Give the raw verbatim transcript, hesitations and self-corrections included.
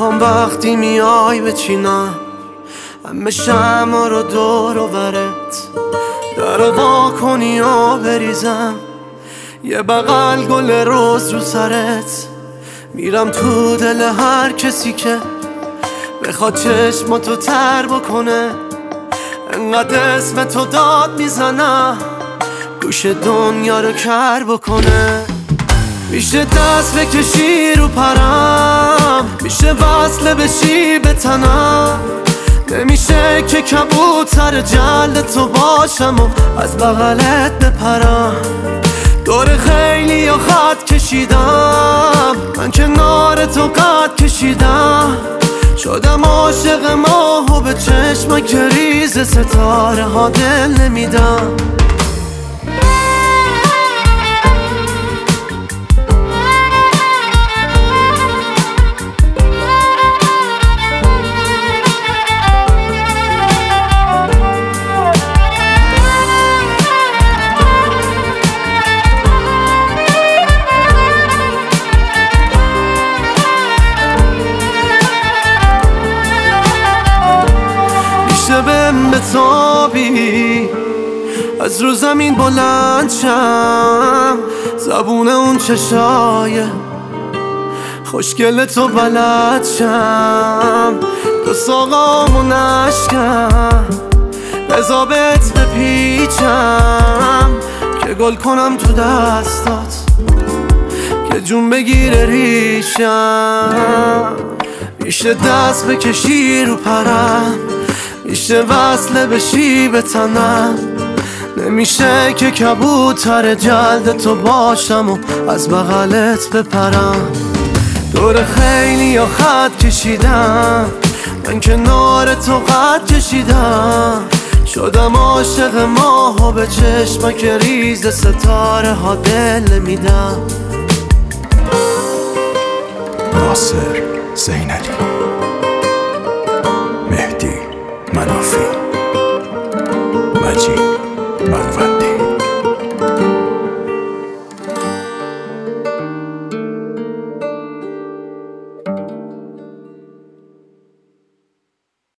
میخوام وقتی میای بچینم همه شمع رو دور و برت درو وا کنی و بریزم یه بغل گل روز رو سرت. میرم تو دل هر کسی که بخواد چشماتو تر بکنه، انقدر اسم تو داد میزنم گوش دنیا رو کر بکنه. میشه دست بکشی رو پرم، میشه وصله بشی به تنم، نمیشه که کبوتر جلد تو باشم و از بغلت بپرم. دور خیلی یا خط کشیدم، من کنار تو قد کشیدم، شدم عاشق ماه و به چشم که ریز ستاره ها دل نمیدم. بهم بتابی از رو زمین بلند شم، زبون اون چشای خوشگل تو بلد شم، دو ساقامو نشکم بزا بهت بپیچم که گل کنم تو دستات که جون بگیره ریشم. میشه دست بکشی رو پرم، میشه وصله بشی به تنم، نمیشه که کبوتر جلد تو باشم و از بغلت بپرم. دور خیلی یا خط کشیدم، من کنار تو قد کشیدم، شدم عاشق ماه و به چشمک ریز ستاره ها دل نمیدم. ناصر زینلی، مهدی منافی، مجید منور.